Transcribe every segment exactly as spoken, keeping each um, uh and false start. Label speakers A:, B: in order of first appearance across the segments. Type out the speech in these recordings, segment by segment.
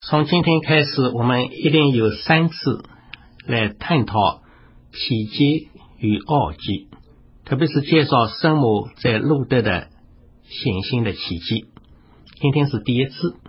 A: 从今天开始，我们一连有三次来探讨奇迹与奥迹，特别是介绍圣母在路德的显现的奇迹。今天是第一次。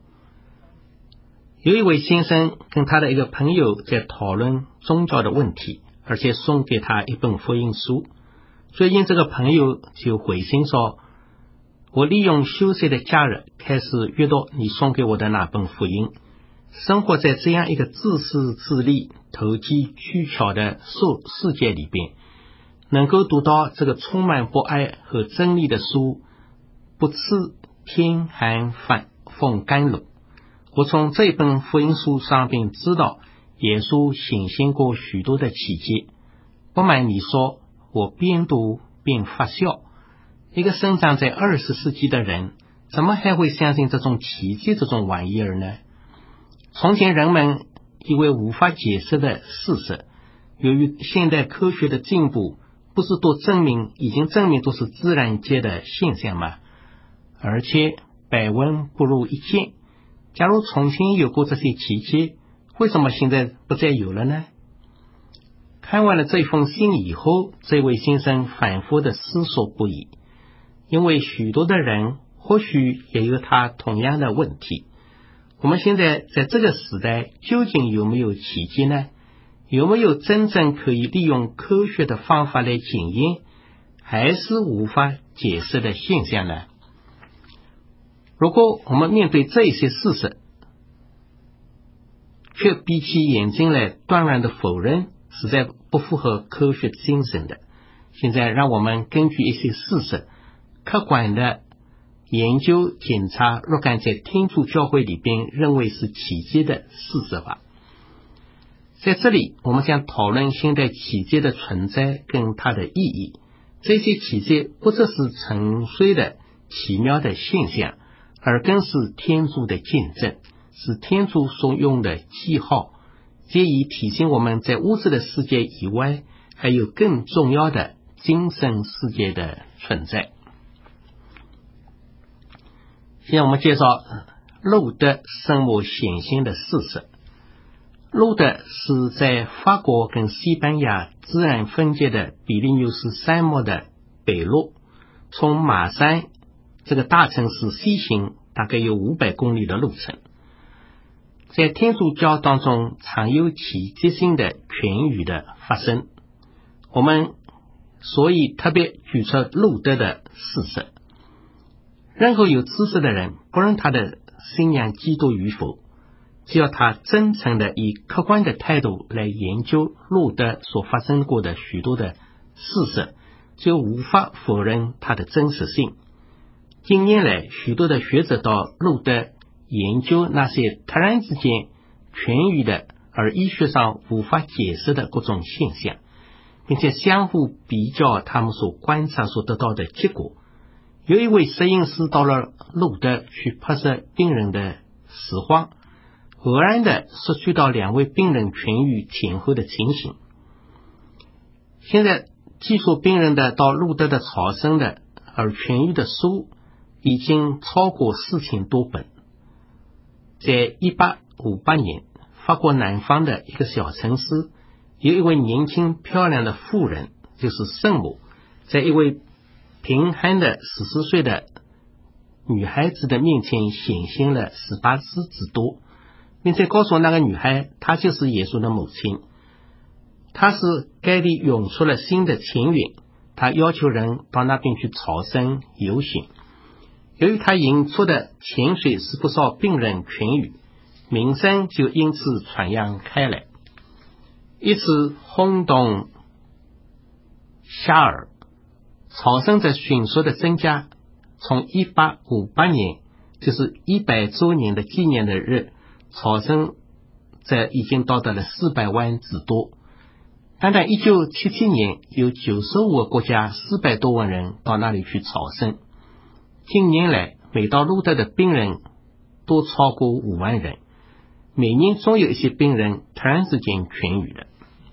A: 有一位先生跟他的一个朋友在讨论宗教的问题，而且送给他一本福音书。最近这个朋友就回信说，我利用休息的假日开始阅读你送给我的那本福音，生活在这样一个自私自利、投机取巧的世界里边，能够读到这个充满博爱和真理的书，不吃天寒反风甘露。我从这本福音书上边知道耶稣显现过许多的奇迹。不瞒你说，我边读边发笑。一个生长在二十世纪的人，怎么还会相信这种奇迹这种玩意儿呢？从前人们因为无法解释的事实，由于现代科学的进步，不是都证明已经证明都是自然界的现象吗？而且百闻不如一见，假如从前有过这些奇迹，为什么现在不再有了呢？看完了这封信以后，这位先生反复的思索不已，因为许多的人或许也有他同样的问题。我们现在在这个时代究竟有没有奇迹呢？有没有真正可以利用科学的方法来检验，还是无法解释的现象呢？如果我们面对这些事实，却闭起眼睛来断然的否认，实在不符合科学精神的。现在让我们根据一些事实，客观的研究检查若干在天主教会里边认为是奇迹的事实吧。在这里我们将讨论现代奇迹的存在跟它的意义。这些奇迹不只是纯粹的奇妙的现象，而更是天主的见证，是天主所用的记号，借以提醒我们在物质的世界以外还有更重要的精神世界的存在。现在我们介绍路德圣母显现的事实。路德是在法国跟西班牙自然分界的比利牛斯山脉的北麓，从马山这个大城市西行大概有五百公里的路程。在天主教当中常有奇迹性的痊愈的发生，我们所以特别举出路德的事实。任何有知识的人，不论他的信仰基督与否，只要他真诚的以客观的态度来研究路德所发生过的许多的事实，就无法否认他的真实性。近年来许多的学者到路德研究那些突然之间痊愈的而医学上无法解释的各种现象，并且相互比较他们所观察所得到的结果。有一位摄影师到了路德去拍摄病人的实况，偶然的摄取到两位病人痊愈前后的情形。现在记述病人的到路德的朝圣的而痊愈的书已经超过四千多本。在一八五八年，法国南方的一个小城市，有一位年轻漂亮的妇人，就是圣母，在一位贫寒的十四岁的女孩子的面前显现了十八次之多，并且告诉那个女孩她就是耶稣的母亲。她是该地涌出了新的泉源，她要求人到那边去朝圣游行。由于她引出的泉水使不少病人痊愈，名声就因此传扬开来，一次轰动遐迩。朝圣者迅速的增加，从一八五八年就是一百周年的纪念的日，朝圣者已经到达了四百万之多。单单一九七七年有九十五个国家四百多万人到那里去朝圣。近年来每到路德的病人都超过五万人，每年总有一些病人突然之间痊愈了。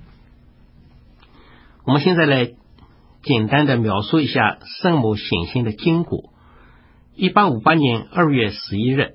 A: 我们现在来简单的描述一下圣母显现的经过。一八五八年二月十一日，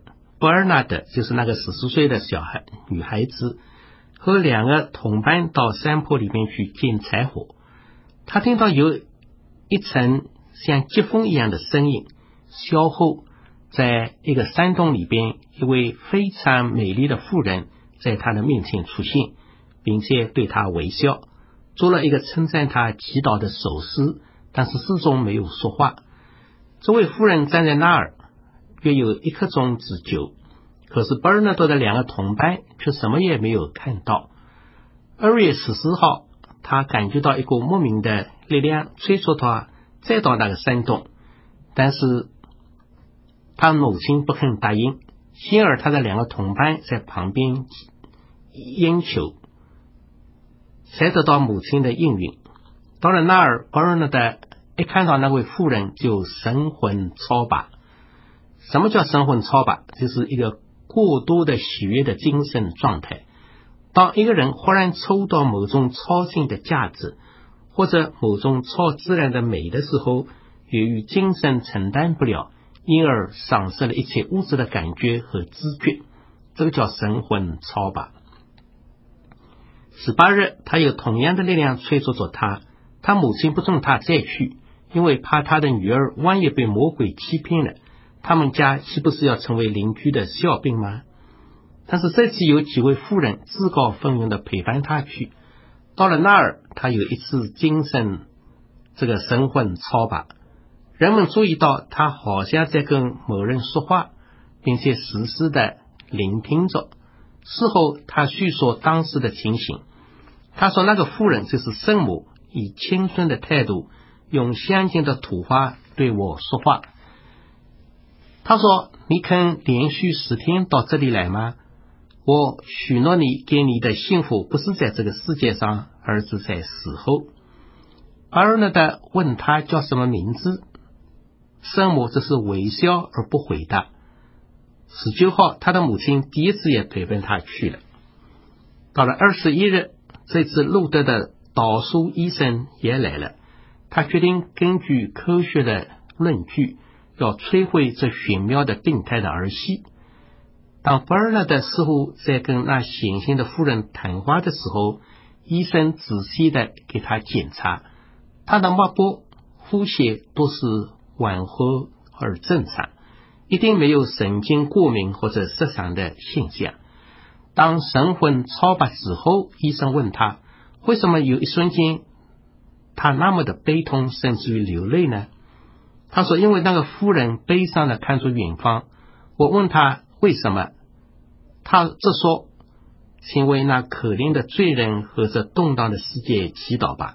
A: 伯尔纳德，就是那个十四岁的小孩女孩子，和两个同伴到山坡里面去捡柴火。他听到有一层像疾风一样的声音，稍后在一个山洞里边，一位非常美丽的妇人在他的面前出现，并且对他微笑，做了一个称赞他祈祷的手势，但是始终没有说话。这位妇人站在那儿约有一刻钟之久，可是伯尔纳多的两个同伴却什么也没有看到。二月十四号，他感觉到一股莫名的力量催促他再到那个山洞，但是他母亲不肯答应，幸而他的两个同伴在旁边央求，才得到母亲的应允。到了那儿，伯尔纳多一看到那位妇人就神魂超拔。什么叫神魂超拔？就是一个过多的喜悦的精神状态。当一个人忽然抽到某种超性的价值，或者某种超自然的美的时候，由于精神承担不了，因而丧失了一切物质的感觉和知觉，这个叫神魂超拔。十八日，他有同样的力量催促着他，他母亲不准他再去，因为怕他的女儿万一被魔鬼欺骗了，他们家岂不是要成为邻居的笑柄吗？但是这次有几位妇人自告奋勇的陪伴他去。到了那儿，他有一次精神这个神魂超拔，人们注意到他好像在跟某人说话，并且实时的聆听着。事后他叙说当时的情形，他说那个妇人就是圣母，以轻声的态度用乡间的土话对我说话。他说，你肯连续十天到这里来吗？我许诺你给你的幸福不是在这个世界上，而是在死后。伯尔纳多问他叫什么名字，圣母只是微笑而不回答。十九号，他的母亲第一次也陪伴他去了。到了二十一日，这次路德的导数医生也来了，他决定根据科学的论据，要摧毁这玄妙的病态的儿戏。当伯尔纳多似乎在跟那显性的妇人谈话的时候，医生仔细的给他检查，他的脉搏、呼吸都是缓和而正常，一定没有神经过敏或者失常的现象。当神魂超拔之后，医生问他，为什么有一瞬间他那么的悲痛，甚至于流泪呢？他说，因为那个妇人悲伤的看着远方。我问他为什么，他这说，请为那可怜的罪人和这动荡的世界祈祷吧。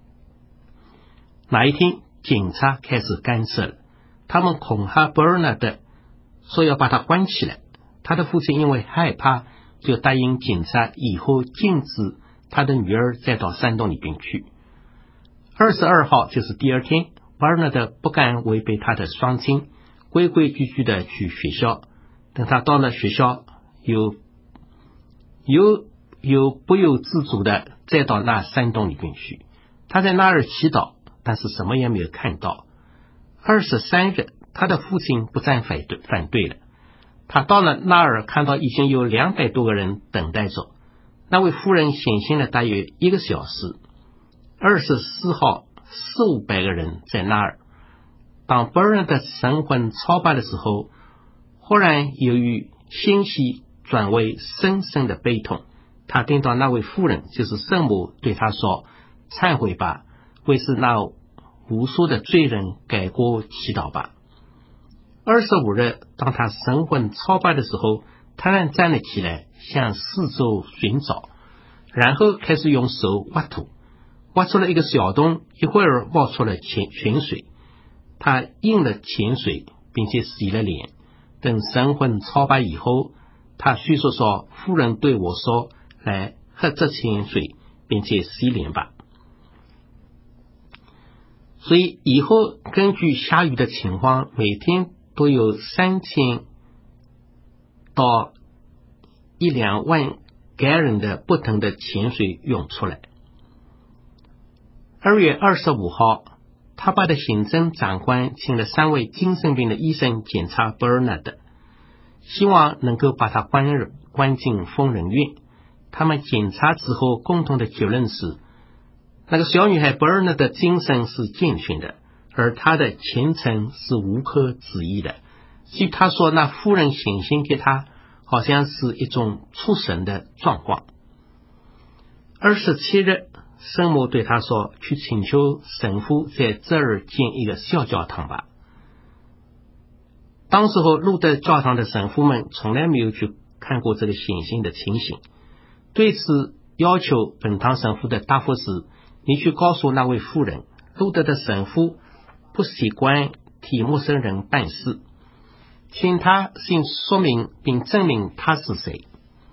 A: 那一天，警察开始干涉了，他们恐吓伯尔纳多，说要把他关起来。他的父亲因为害怕，就答应警察以后禁止他的女儿再到山洞里边去。二十二号就是第二天，伯尔纳多不敢违背他的双亲，规规矩矩的去学校。等他到了学校，有有有不由自主的再到那山洞里边去。他在那儿祈祷，但是什么也没有看到。二十三日，他的父亲不再反对反对了。他到了那儿，看到已经有两百多个人等待着。那位妇人显现了大约一个小时。二十四号，四五百个人在那儿。当伯尔纳多神魂超拔的时候，忽然由于欣喜转为深深的悲痛。他听到那位妇人，就是圣母，对他说，忏悔吧，为是那无数的罪人改过祈祷吧。二十五日，当他神魂超拔的时候，突然站了起来，向四周寻找，然后开始用手挖土，挖出了一个小洞，一会儿冒出了泉泉水。他应了泉水，并且洗了脸。等神魂超拔以后，他叙述说，妇人对我说，来喝这泉水，并且洗脸吧。所以以后根据下雨的情况，每天都有三千到一两万感人的不同的泉水涌出来。二月二十五号，他巴的行政长官请了三位精神病的医生检查伯尔纳多。 希望能够把他关关进疯人院。他们检查之后共同的结论是，那个小女孩伯尔纳的精神是健全的，而她的前程是无可置疑的。据他说，那夫人显现给他好像是一种出神的状况。二十七日，圣母对他说，去请求神父在这儿建一个小教堂吧。当时候路德教堂的神父们从来没有去看过这个显现的情形，对此要求本堂神父的答复是，你去告诉那位妇人，路德的神父不习惯替陌生人办事，请他先说明并证明他是谁。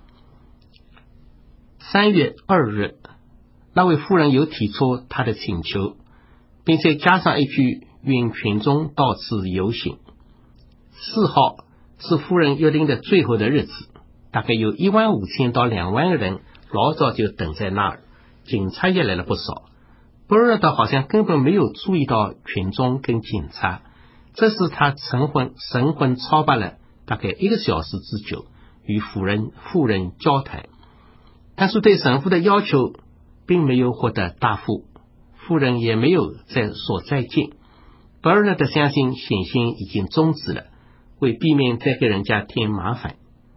A: 三月二日，那位妇人又提出他的请求，并且加上一句愿群众到此游行。四号是夫人约定的最后的日子，大概有一万五千到两万个人老早就等在那儿，警察也来了不少。伯尔纳好像根本没有注意到群众跟警察，这是他神魂神魂超拔了大概一个小时之久，与妇人妇人交谈，但是对神父的要求并没有获得答复，妇人也没有再说再见。伯尔纳的相信显现已经终止了，为避免再给人家添麻烦，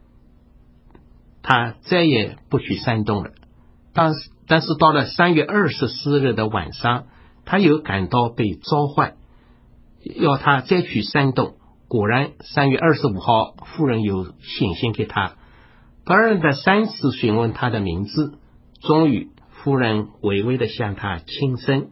A: 他再也不去山洞了。但是但是到了三月二十四日的晚上，他又感到被召唤，要他再去山洞。果然三月二十五号妇人又显现给他，伯尔纳三次询问他的名字，终于夫人微微的向他轻声，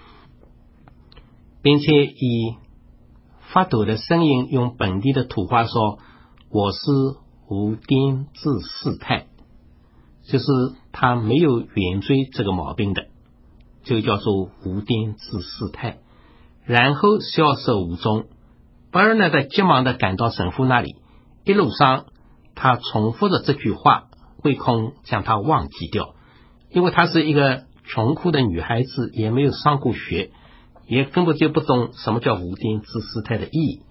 A: 并且以发抖的声音用本地的土话说，我是无癫治世态，就是他没有原罪这个毛病的，就叫做无癫治世态，然后消失无踪。伯尔纳的急忙的赶到神父那里，一路上他重复着这句话，唯恐将他忘记掉，因为她是一个穷苦的女孩子，也没有上过学，也根本就不懂什么叫无癫治世态的意义。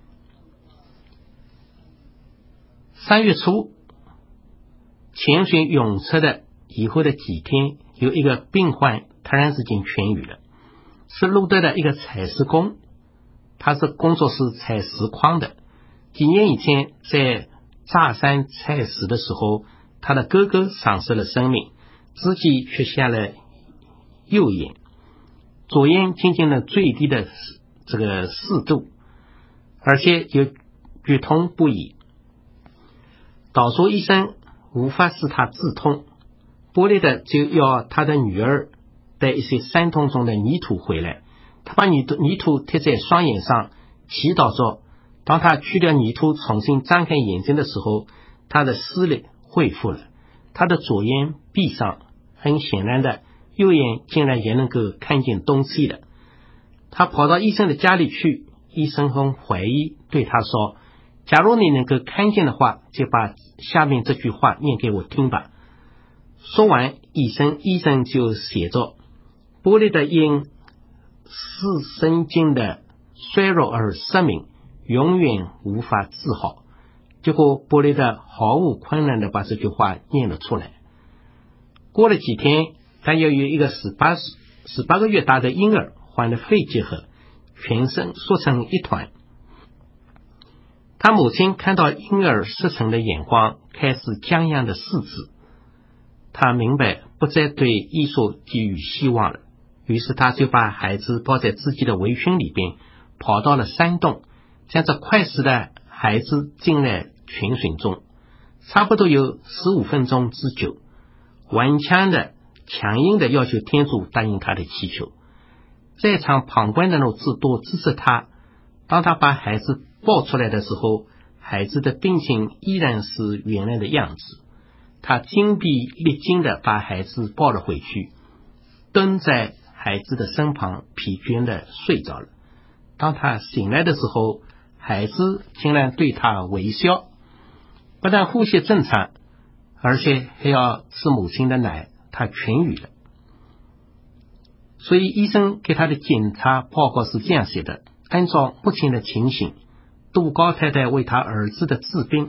A: 三月初，潜水泳测的以后的几天，有一个病患突然之间痊愈了，是路德的一个采石工，他是工作是采石矿的。几年以前在炸山采石的时候，他的哥哥丧失了生命，自己却瞎了右眼，左眼进行了最低的这个四度，而且有剧痛不已。导说医生无法使他止痛，波利的就要他的女儿带一些山洞中的泥土回来，他把泥土泥土贴在双眼上，祈祷说，当他去掉泥土重新张开眼睛的时候，他的视力恢复了，他的左眼闭上，很显然的右眼竟然也能够看见东西了。他跑到医生的家里去，医生很怀疑，对他说，假如你能够看见的话，就把下面这句话念给我听吧。说完，医生医生就写着，波利的因视神经的衰弱而失明，永远无法治好。结果波利的毫无困难的把这句话念了出来。过了几天，他又有一个十八十八个月大的婴儿患了肺结核，全身缩成一团。他母亲看到婴儿失神的眼光，开始僵硬的四肢，他明白不再对医术寄予希望了，于是他就把孩子抱在自己的围裙里边，跑到了山洞，将这快死的孩子浸在泉水中，差不多有十五分钟之久，顽强的强硬的要求天主答应他的祈求。在场旁观的人都支持他，当他把孩子抱出来的时候，孩子的病情依然是原来的样子。他精疲力尽的把孩子抱了回去，蹲在孩子的身旁，疲倦的睡着了。当他醒来的时候，孩子竟然对他微笑，不但呼吸正常，而且还要吃母亲的奶，他痊愈了。所以医生给他的检查报告是这样写的，按照目前的情形，杜高太太为他儿子的治病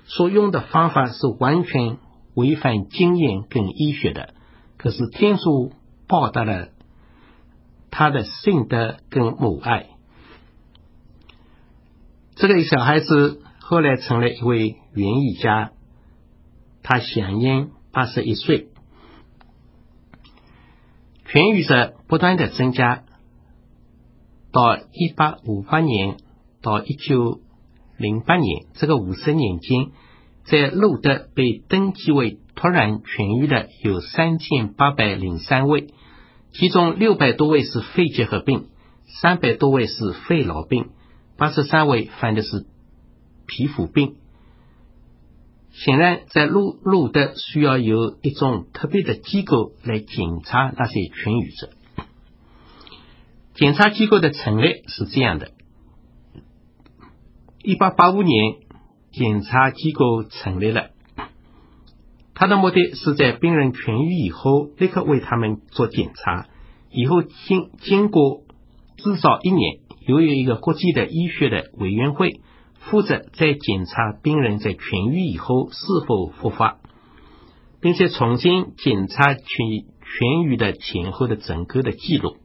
A: 所用的方法是完全违反经验跟医学的，可是天主报答了他的信德跟母爱。这个小孩子后来成了一位园艺家，他享年八十一岁。痊愈者不断的增加，到一八五八年到一九零八年这个五十年间，在路德被登记为突然痊愈的有三千八百零三位，其中六百多位是肺结核病，三百多位是肺痨病，八十三位犯的是皮肤病。显然在路路德需要有一种特别的机构来检查那些痊愈者。检查机构的成立是这样的，一八八五年检查机构成立了，它的目的是在病人痊愈以后立刻为他们做检查，以后经经过至少一年，由于一个国际的医学的委员会负责在检查病人在痊愈以后是否复发，并且重新检查痊痊愈的前后的整个的记录，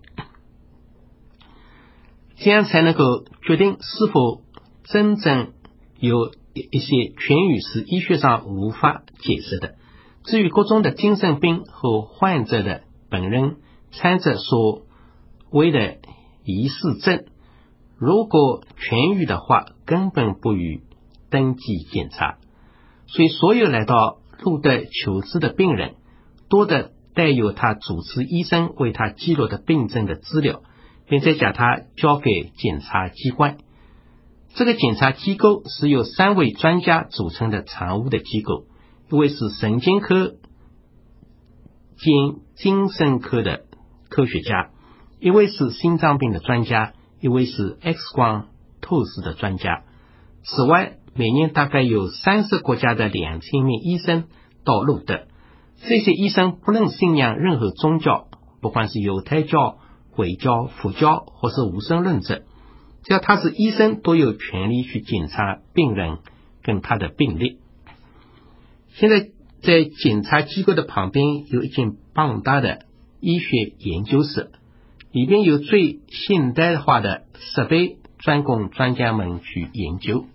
A: 这样才能够决定是否真正有一些痊愈是医学上无法解释的。至于各种的精神病和患者的本人参着所谓的疑似症，如果痊愈的话根本不予登记检查，所以所有来到路德求治的病人多的带有他主治医生为他记录的病症的资料，并且将他交给检察机关。这个检察机构是由三位专家组成的常务的机构，一位是神经科兼精神科的科学家，一位是心脏病的专家，一位是 X 光透视的专家。此外，每年大概有三十国家的两千名医生到路德，这些医生不论信仰任何宗教，不管是犹太教、回教、佛教或是无神论者，只要他是医生都有权利去检查病人跟他的病历。现在在检查机构的旁边有一间庞大的医学研究室，里边有最现代化的设备专供专家们去研究。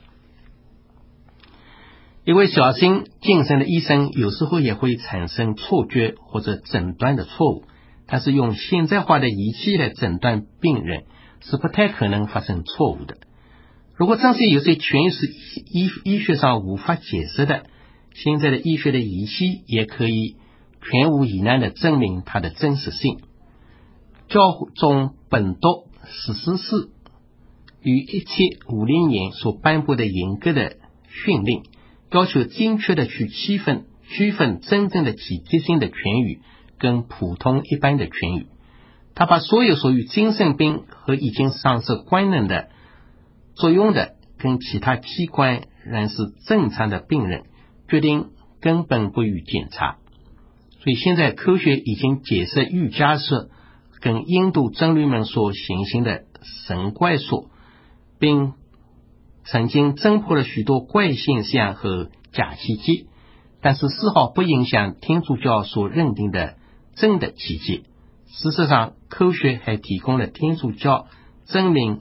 A: 一位小心谨慎的医生有时候也会产生错觉或者诊断的错误，但是用现代化的仪器来诊断病人是不太可能发生错误的。如果这些有些痊愈是医医学上无法解释的，现在的医学的仪器也可以全无疑难的证明它的真实性。教宗本笃十四世于一七五零年所颁布的严格的训令，要求精确的去区分区分真正的体质性的痊愈跟普通一般的痊愈。他把所有属于精神病和已经丧失官能的作用的跟其他器官仍是正常的病人决定根本不予检查。所以现在科学已经解释瑜伽术跟印度僧侣们所行行的神怪术，并曾经侦破了许多怪现象和假奇迹，但是丝毫不影响天主教所认定的真的奇迹。事实上，科学还提供了天主教证明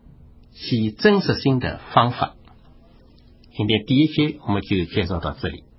A: 其真实性的方法。今天第一节我们就介绍到这里。